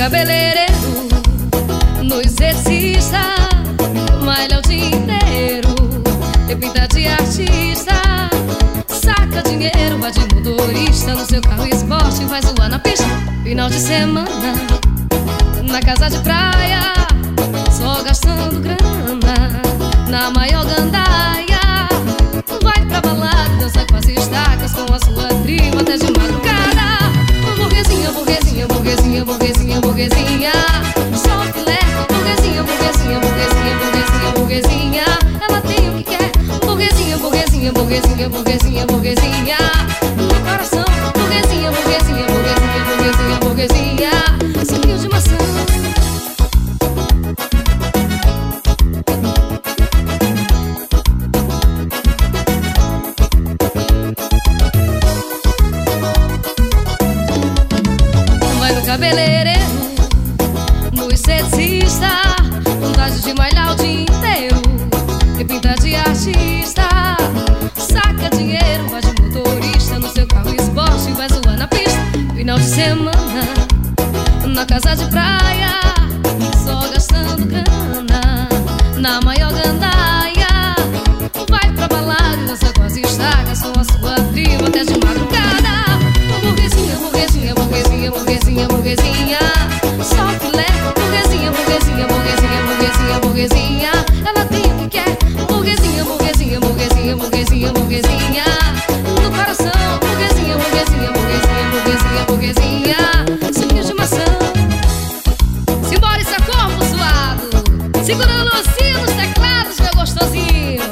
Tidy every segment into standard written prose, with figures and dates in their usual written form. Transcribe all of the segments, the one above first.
cabeleireiro, no exercício, malha o dia inteiro, repinta de artista, saca dinheiro, vai de motorista no seu carro esporte, vai zoar na pista. Final de semana, na casa de praia, só gastando grana, na maior gandaia, vai pra balada, dança com as estacas, com a sua tribo até de madrugada. Burguesinha, burguesinha, burguesinha, burguesinha, burguesinha, só filé. Burguesinha, burguesinha, burguesinha, burguesinha, burguesinha, ela tem o que quer. Burguesinha, burguesinha, burguesinha, burguesinha, burguesinha, no coração. Burguesinha, burguesinha, burguesinha, burguesinha, burguesinha, suquinho de maçã. Cabeleireiro, no esteticista, vontade de malhar o dia inteiro, repinta de artista, saca dinheiro, vai de motorista no seu carro esporte, vai zoar na pista. Final de semana, na casa de praia, só gastando grana, na maior gandaia, vai pra balada, dança com as estacas, com a sua tribo até de madrugada. Burguesinha, burguesinha, burguesinha, burguesinha, burguesinha, só filé. Burguesinha, burguesinha, burguesinha, burguesinha, burguesinha, ela tem o que quer. Burguesinha, burguesinha, burguesinha, burguesinha, burguesinha, no coração. Burguesinha, burguesinha, burguesinha, burguesinha, burguesinha, suquinho de maçã. Simbora, isso é corpo suado, segurando o lucinho nos teclados, meu gostosinho.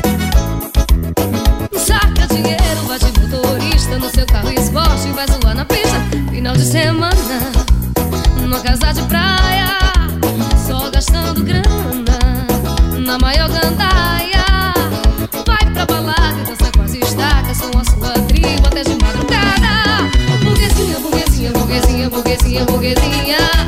Saca dinheiro, vai de motorista no seu carro esporte, vai zoar na pista. Final de semana, numa casa de praia, só gastando grana, na maior gandaia, vai pra balada e dança com as estacas, com a sua tribo até de madrugada. Burguesinha, burguesinha, burguesinha, burguesinha, burguesinha,